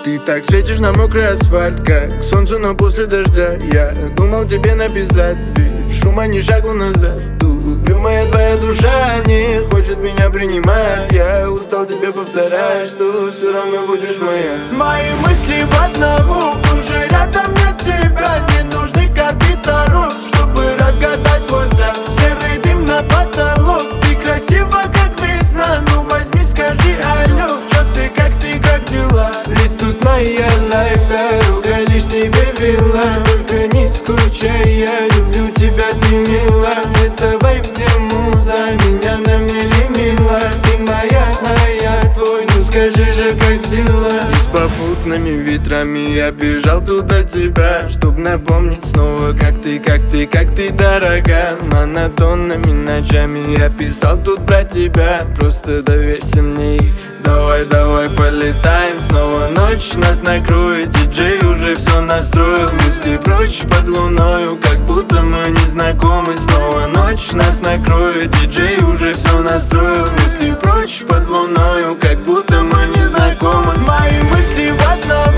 Ты так светишь на мокрый асфальт, как солнце, но после дождя. Я думал тебе написать, без шума ни шагу назад. Угрюмая твоя душа не хочет меня принимать. Я устал тебе повторять, что все равно будешь моя. Мои мысли в одного, уже рядом нет тебя. Не нужны карты Таро, чтобы разгадать твой взгляд. Серый дым на потолок, ты красива как весна. Ну возьми, скажи алло, чё ты, как дела? Ведь тут моя лайф, дорога лишь тебе вела. Только не скучай, я люблю тебя, ты мила. Это вайб, где муза меня на мели мила. Ты моя, а я твой, ну скажи же, как дела? И с попутными ветрами я бежал туда тебя, чтоб напомнить снова, как ты дорога. Монотонными ночами я писал тут про тебя. Просто доверься мне и давай полетаем. Снова ночь нас накроет, диджей уже все настроил. Мысли прочь под луною, как будто мы не знакомы. Снова ночь нас накроет, диджей уже все настроил. Мысли прочь под луною, как будто мы не знакомы. Мои мысли в одном.